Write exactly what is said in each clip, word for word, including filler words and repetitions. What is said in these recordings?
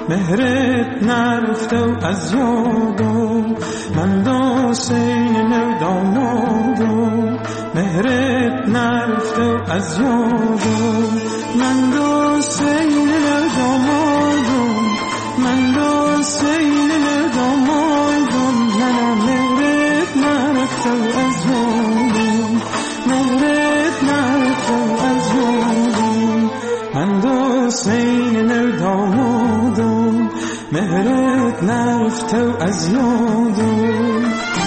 مهرت نرفته و از یادم من دوسین نو دامادم مهرت نرفته و از یادم من دوسین نو دامادم من دوسین نو دامادم من مهرت نرفته و از یادم مهرت نرفته و از یادم من دوسین نو دامادم مهرت نرفته و از یادم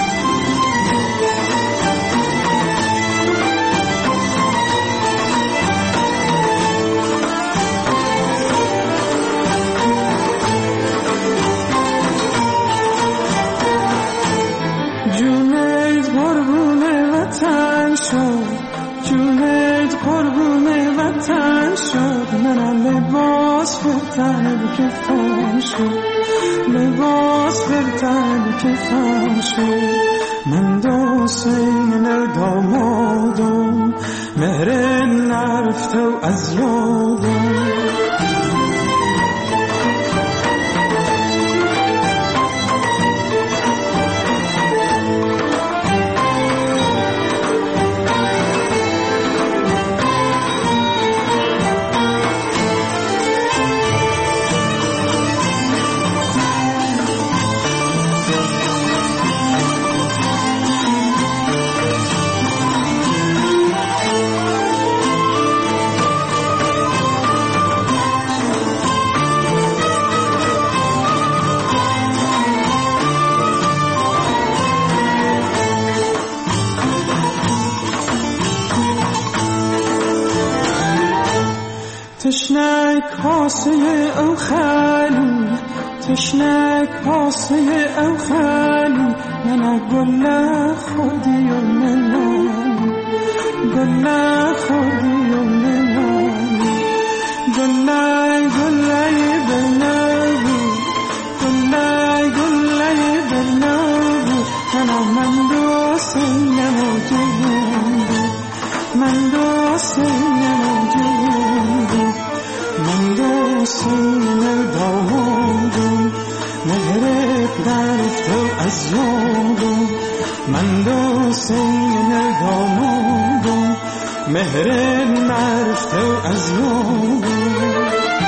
جونت قربون وطن شد جونت قربون وطن شد من لباس بهتر بکفن شد لباس بهتر بکفن شد من دوسین دامادم مهرت نرفته و از یادم تشنه کاسه او خالی تشنه کاسه او خالی من گل خودی و منانی گل خودی و منانی گل گل بنابو گل گل بنابو من دوستی نموجود من دوستی نموجود من دوسین دامادم مهرت نرفته از یادم من دوسین دامادم مهرت نرفته از یادم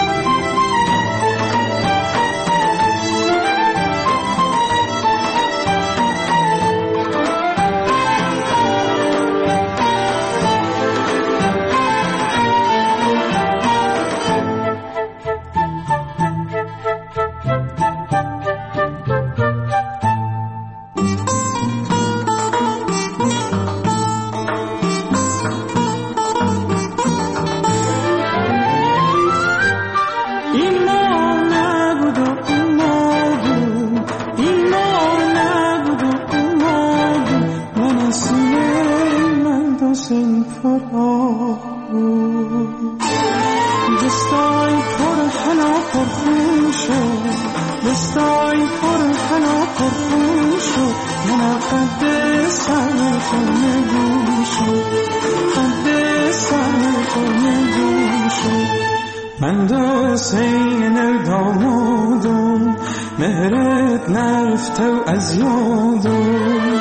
من دوسین دامادم مهرت نرفته از یادم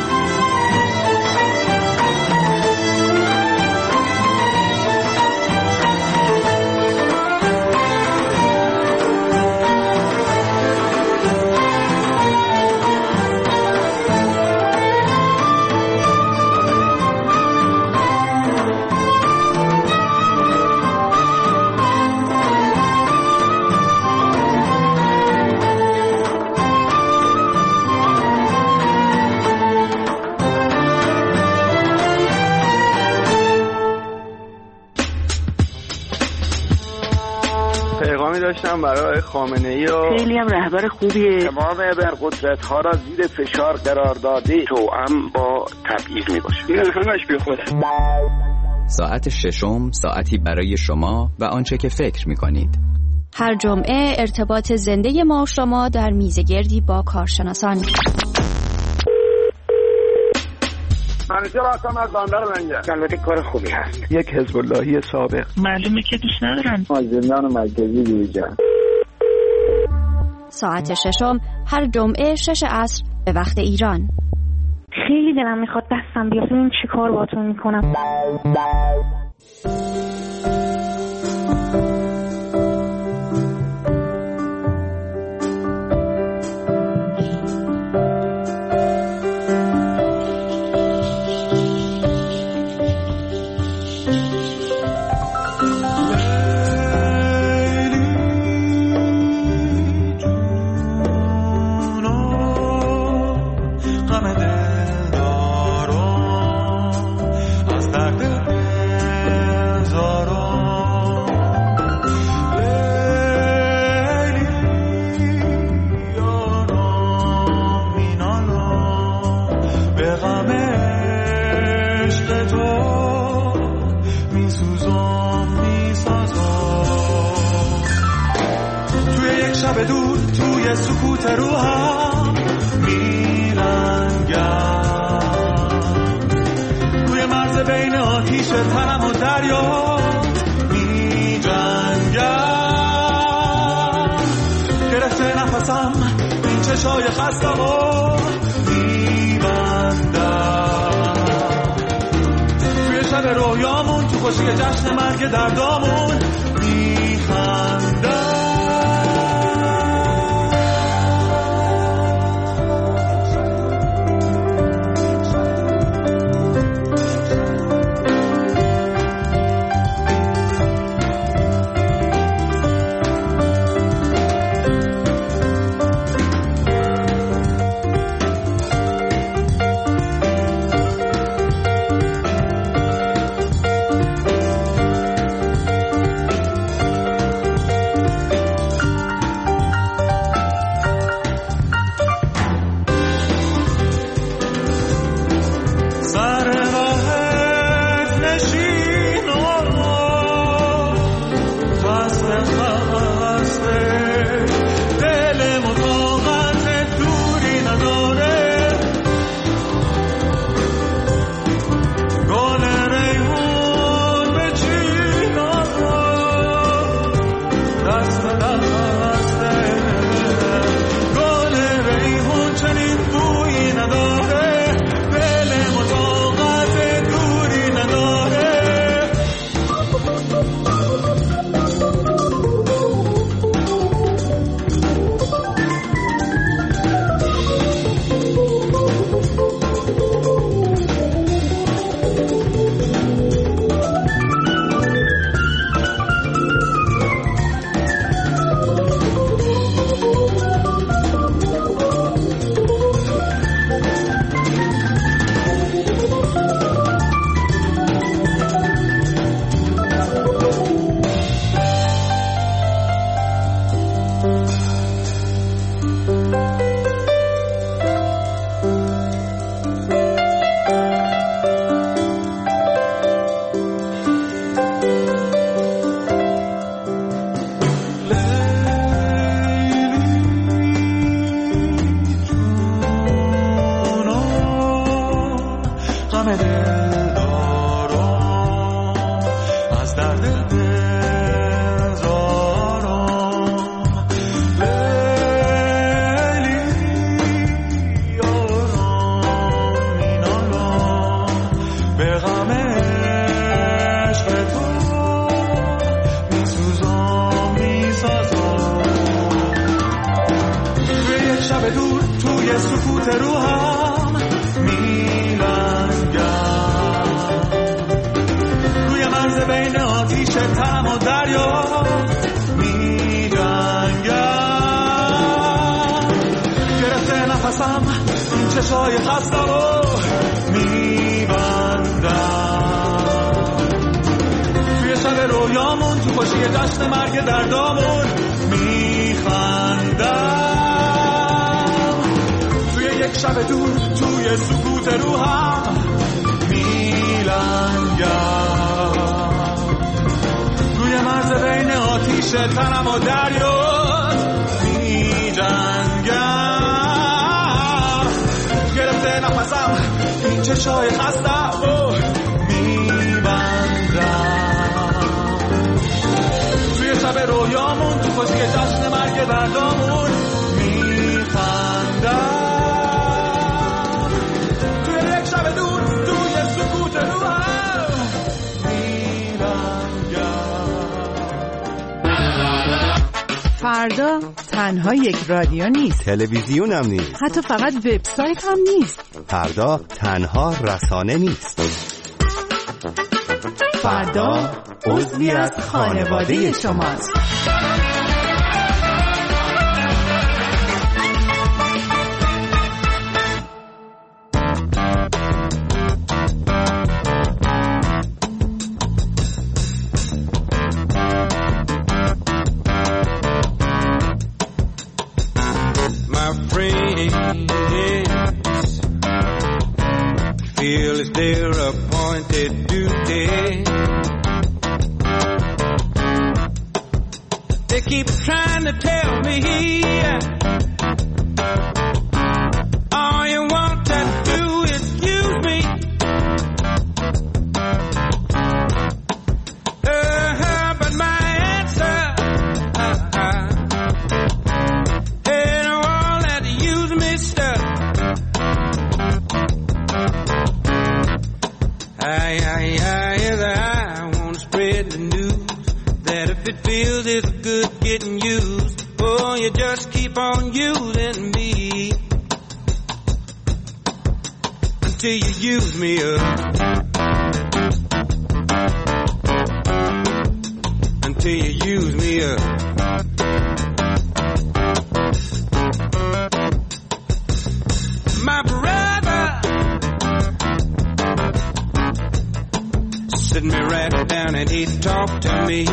داشتم برای خامنه‌ای و خیلی هم رهبر خوبیه. تمام ابرقدرت ها را زیر فشار قرار داده توأم با تبعیض میباشه. این همش بی خوده. ساعت ششم ساعتی برای شما و آنچه که فکر میکنید. هر جمعه ارتباط زنده ما و شما در میزگردی با کارشناسان. منیجر آسام از باندر منجر. البته کار خوبی هست. یک حزب اللهی سابق. معلومه که دوست ندارن. از زندان مرکزی بیرون. ساعت ششم هر جمعه شش عصر به وقت ایران. خیلی دلم میخواد دستم بیاد ببینم چی کار باهاتون میکنم. شب دور توی سکوت روحم میرنگم، روی مرز بین آتیش تنم و دریا میجنگم. گرفته نفسم این چشای خستم و میبندم، توی شب رویامون تو خوشی جشن مرگ دردامون میخندم. چشای خستم و میبندم، توی شب رویامون تو خوشی جشن مرگ دردامون میخندم، توی یک شب دور توی سکوت روحم میلنگم، روی مرز بین آتیش تنم و دریات میجنگم، گرفته نفسم این چشای خستم و میبندم، توی شب رویامون تو خوشی جشن مرگ دردامون فردا تنها یک رادیو نیست، تلویزیون هم نیست، حتی فقط وبسایت هم نیست. فردا تنها رسانه نیست. فردا عضوی از خانواده شماست. Feel it's their appointed duty. They keep trying to tell me all you want to do is use me. Uh-huh, but my answer uh-huh, ain't all that use me stuff. I, I, I, I want to spread the news that if it feels it's good getting used, oh, you just keep on using me until you use me up, until you use me up. My brother sit me right down and he'd talk to me.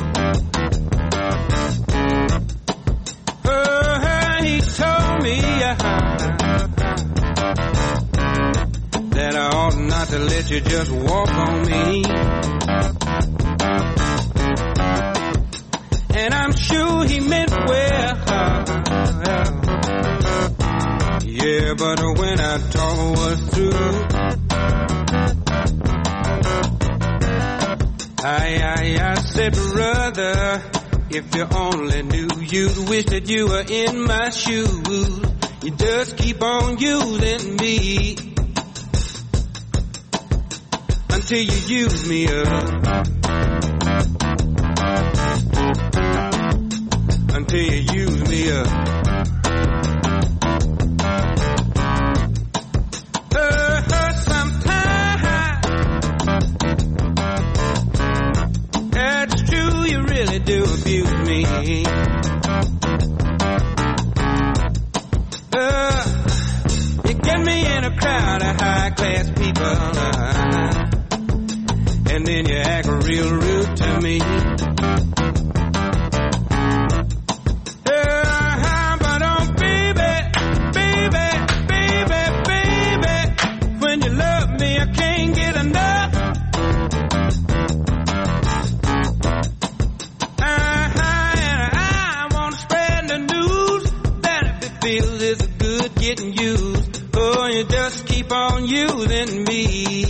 Oh, he told me uh, that I ought not to let you just walk on me. And I'm sure he meant well. Yeah, but when I talk was through, I, I, I said, brother, if you only knew, you'd wish that you were in my shoes. You just keep on using me until you use me up, until you use me up. Do abuse me. Uh, you get me in a crowd of high-class people, uh, and then you act real rude to me. Uh, but oh, baby, baby, baby, baby, when you love me, I can't get enough. Feels it's good getting used. Oh, you just keep on using me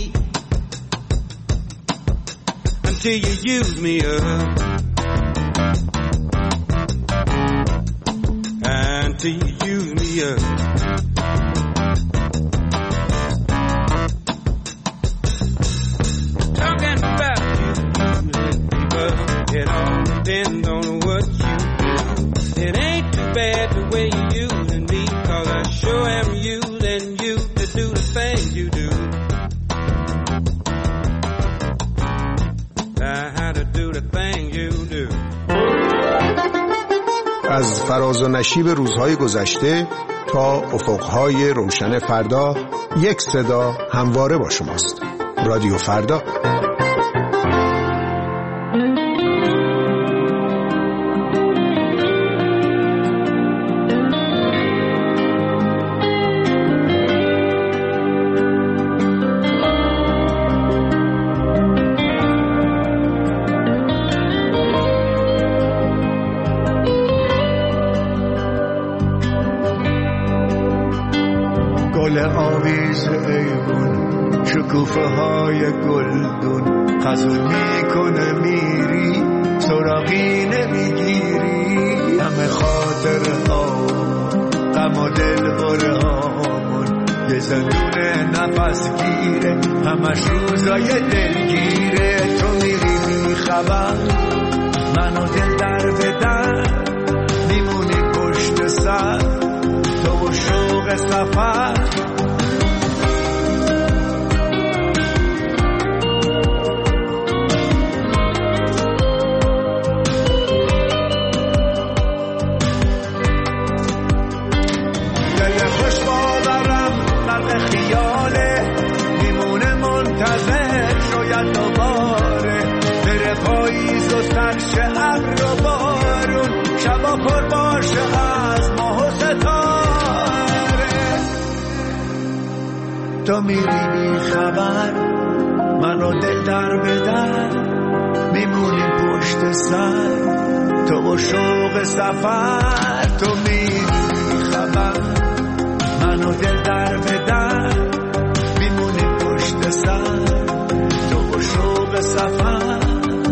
until you use me up, until you use me up. Talking about you, people, it all depends on what you do. It ain't too bad the way you using me, 'cause I sure am using you to do the things you do. I had to do the things you do. از فراز و نشیب روزهای گذشته تا افقهای روشن فردا، یک صدا همواره با شماست. رادیو فردا. گل آویز ایوون، شکوفه های گلدون، خزون میکنه میری سراغی نمیگیری. همه خاطر ها غم و دل بره هامون، یه زندون نفس گیره همش روزای دلگیره. تو میری میخوام منو دل در بدن، پشت سر تو و شوق سفر دل خوش باورم غرق خیاله میمونه منتظر شاید دوباره بره پاییز و سرشه ابر و بارون شبا پر باشه از ماه و ستاره تو میری بی خبر منو دل در بدر میمونیم پشت سر تو و شوق سفر تو میری بی خبر منو دل در بدر میمونیم پشت سر تو و شوق سفر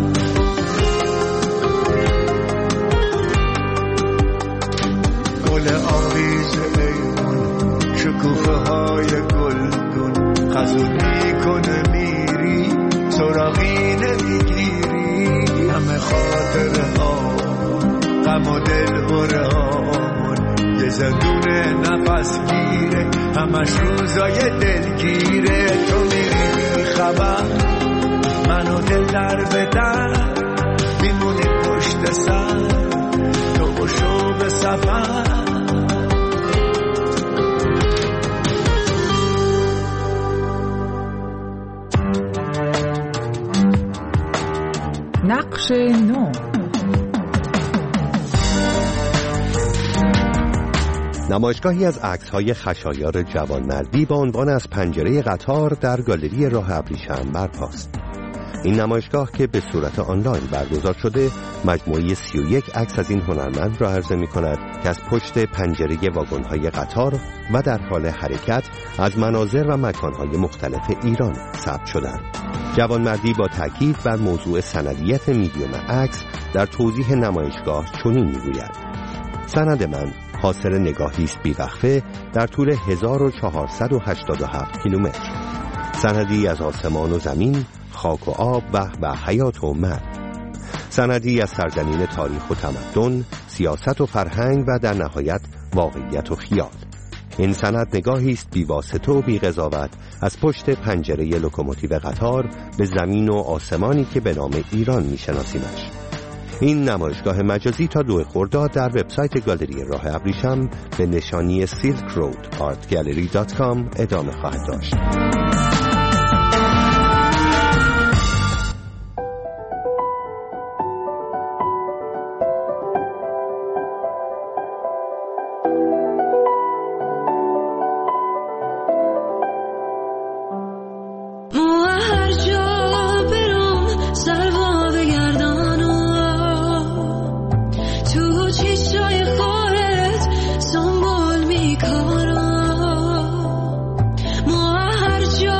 گل آویز ایمون شکوفه های گلگون خزون میکنه میری سراغی نمیگیری همه خاطره هامون غم و دل بره هامون یه زندونه نفس گیره همش روزای دلگیره تو میری بی خبر منو دل در بدر میمونی پشت سر تو و شوق سفر نقش نو نمایشگاهی از عکس‌های خشایار جوانمردی با عنوان از پنجره قطار در گالری راه ابریشم برپاست. این نمایشگاه که به صورت آنلاین برگزار شده مجموعه سی و یک عکس از این هنرمند را عرضه می کند که از پشت پنجره واگن‌های قطار و در حال حرکت از مناظر و مکان‌های مختلف ایران ثبت شدند. جوانمردی با تاکید بر موضوع سندیت میدیوم عکس در توضیح نمایشگاه چنین می‌گوید: سند من حاصل نگاهی است بی‌وقفه در طول هزار و چهارصد و هشتاد و هفت کیلومتر، سندی از آسمان و زمین، خاک و آب و و حیات و مرگ، سندی از سرزمین تاریخ و تمدن، سیاست و فرهنگ و در نهایت واقعیت و خیال. این سند نگاهی است بی واسطه و بی قضاوت از پشت پنجره لوکوموتیو قطار به زمین و آسمانی که به نام ایران میشناسیمش. این نمایشگاه مجازی تا دو خرداد در وبسایت گالری راه ابریشم به نشانی سیلک رود آرت گالری دات کام ادامه خواهد داشت. هر جا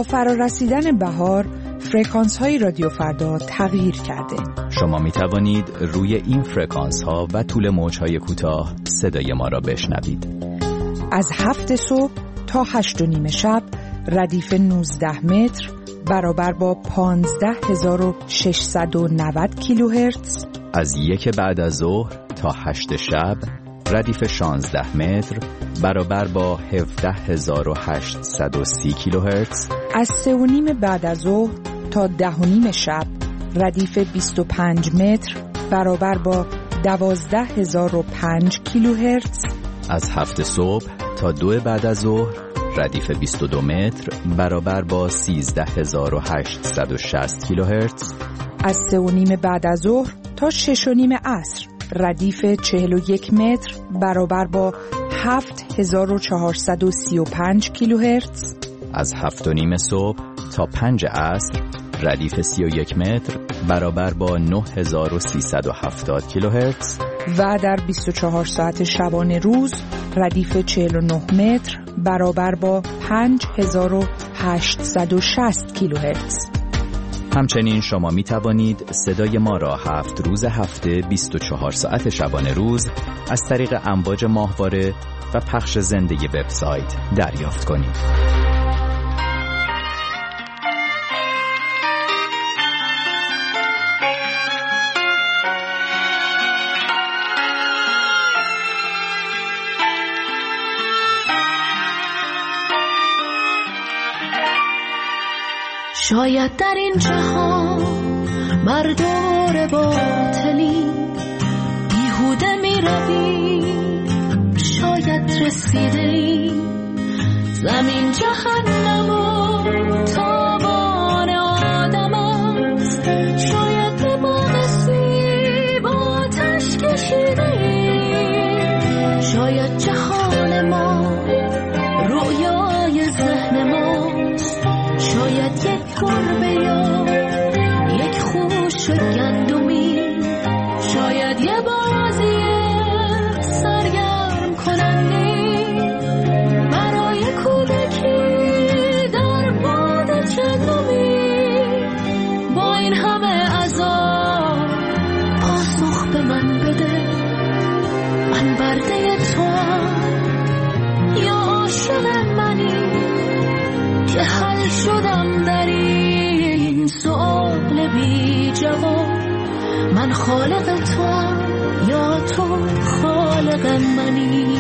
با فرارسیدن بهار فرکانس های رادیو فردا تغییر کرده. شما می توانید روی این فرکانس ها و طول موج های کوتاه صدای ما را بشنوید. از هفت صبح تا هشت و نیم شب ردیف نوزده متر برابر با پانزده هزار و ششصد و نود کیلوهرتز. از یک بعد از ظهر تا هشت شب ردیف شانزده متر برابر با هفده هزار و هشتصد و سی کیلوهرتز. از سه و نیم بعد از ظهر تا ده و نیم شب ردیف بیست و پنج متر برابر با دوازده هزار و پنج کیلوهرتز. از هفت صبح تا دو بعد از ظهر ردیف بیست و دو متر برابر با سیزده هزار و هشتصد و شصت کیلوهرتز. از سه و نیم بعد از ظهر تا شش و نیم عصر ردیف چهل و یک متر برابر با هفت هزار و چهارصد و سی و پنج کیلوهرتز. از هفت و نیم صبح تا پنج عصر ردیف سی و یک متر برابر با نه هزار و سیصد و هفتاد کیلوهرتز. و در بیست و چهار ساعت شبانه روز ردیف چهل و نه متر برابر با پنج هزار و هشتصد و شصت کیلوهرتز. همچنین شما می توانید صدای ما را هفت روز هفته بیست و چهار ساعت شبانه روز از طریق امواج ماهواره و پخش زنده وبسایت دریافت کنید. شاید در این جهان بر دور باطلی بیهوده می روی، شاید رسیده ای زمین جهنم و تابان آدم است. شاید به باغ سیب آتش کشیده ای، شاید جهان ما رویای ذهن ماست. شاید یک گربه یا یک خوش گندمی، شاید یه بازی سرگرم کننده برای کودکی در باد چندمی. با این همه عذاب پاسخ به من بده، من برده تو هم یا عاشق منی که حل شدم در این سؤال بی جواب. من خالق تو هم یا تو خالق منی.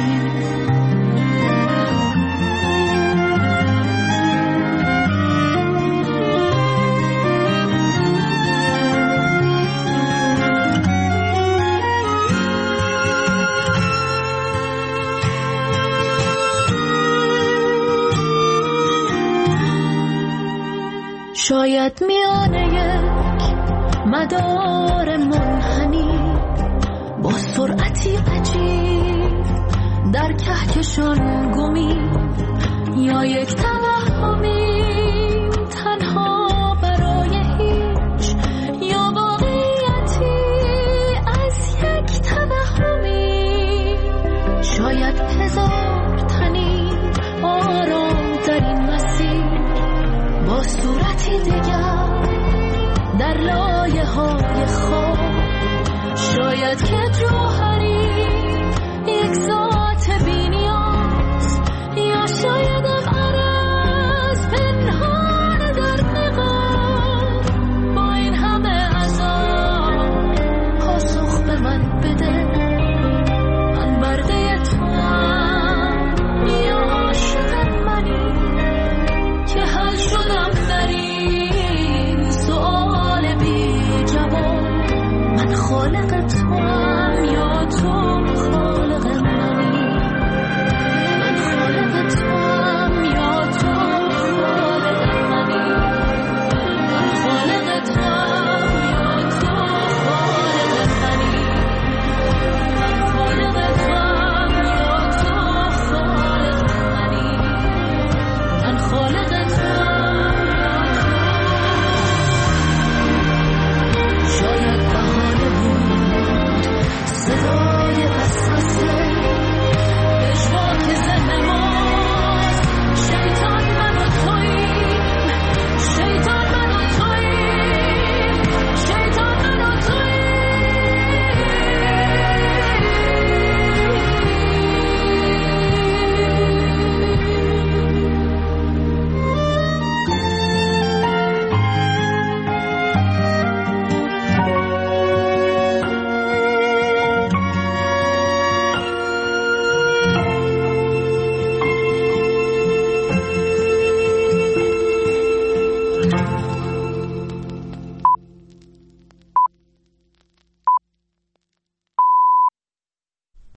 شاید میانه یک مدار منحنی با سرعتی عجیب در کهکشان گمی، یا یک توهمی تنها برای هیچ، یا واقعیتی از یک توهمی. شاید هزار تنی آرام در این مسیر با صورتی دیگر در لایه های خواب. شاید که جوهری یک ذات بی نیاز، یا شاید غرض پنهان در نقاب. با این همه عذاب پاسخ به من بده، من برده تو هم یا عاشق منی که حل شدم در این سؤال بی جواب. من خالق تو هم یا تو خالق منی، من خالق تو هم یا تو خالق منی، من خالق تو هم یا تو خالق منی، من خالق تو هم یا تو خالق منی، من خالق تو هم یا تو. شاید بهانه بود صدای وسوسه